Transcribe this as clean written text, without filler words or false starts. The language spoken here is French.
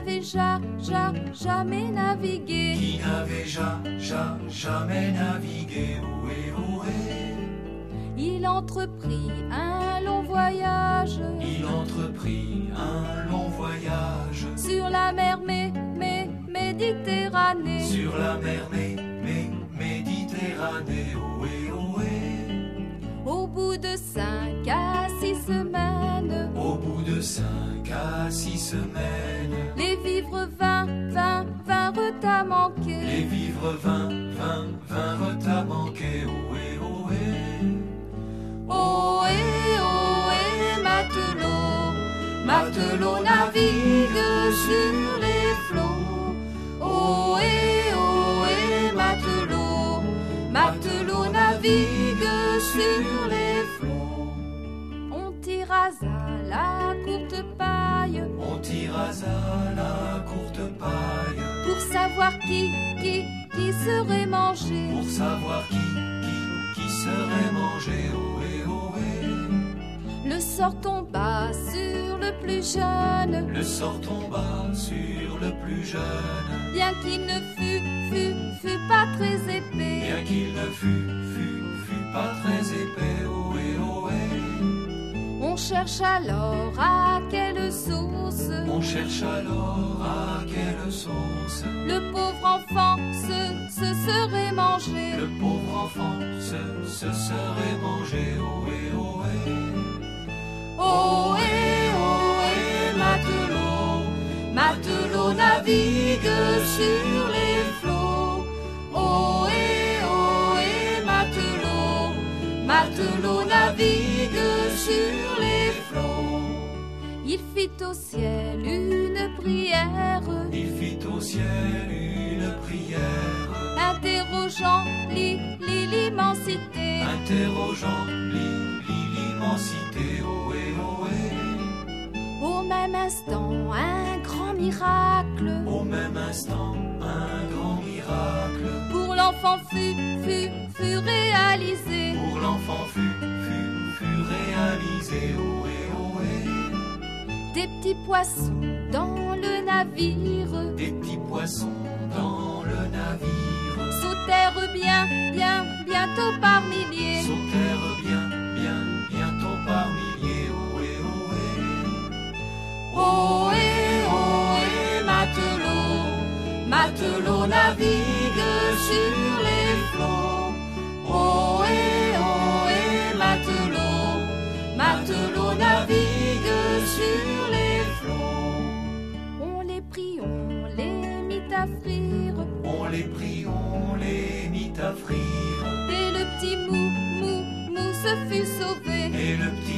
n'avait jamais navigué. Qui n'avait jamais navigué. Ohé, ohé. Il entreprit un long voyage. Il entreprit un long voyage. Sur la mer Méditerranée. Sur la mer Méditerranée. Ohé, ohé. Au bout de 5 à 6 semaines. Au bout de 5 à 6 semaines. Les vivres vinrent à manquer. Les vivres vinrent à manquer. Ohé, ohé. Ohé, ohé, matelot, matelot navigue sur les flots. Ohé, ohé, matelot, matelot navigue sur les flots. On tirasa la courte paille. On tirasa la courte paille. Pour savoir qui serait mangé. Pour savoir qui serait mangé. Ohé, ohé. Le sort tomba sur le plus jeune. Le sort tomba sur le plus jeune. Bien qu'il ne fût pas très épais. Bien qu'il ne fût pas très épais. Ohé, ohé. On cherche alors à quelle source. On cherche alors à quelle source. Le pauvre enfant se serait mangé. Le pauvre enfant se serait mangé. Ohé, ohé. Ohé, ohé, matelot, matelot navigue sur les flots. Ohé, ohé, matelot, matelot navigue sur les flots. Il fit au ciel une prière. Il fit au ciel une prière. Interrogeant l'immensité. Interrogeant l'immensité. Ohé, ohé. Au même instant, un grand miracle. Au même instant, un grand miracle. Pour l'enfant fut réalisé. Pour l'enfant fut réalisé. Ohé, ohé. Des petits poissons dans le navire. Des petits poissons dans le navire. Sautèrent bientôt par milliers. Sautèrent bientôt par milliers. Ohé, ohé. Ohé, ohé, matelot, matelot navigue sur les flots. Ohé, ohé, matelot, matelot navigue sur les flots. On les prit, on les mit à frire. On les prit, on les mit à frire. Et le petit mou se fut sauvé. Et le petit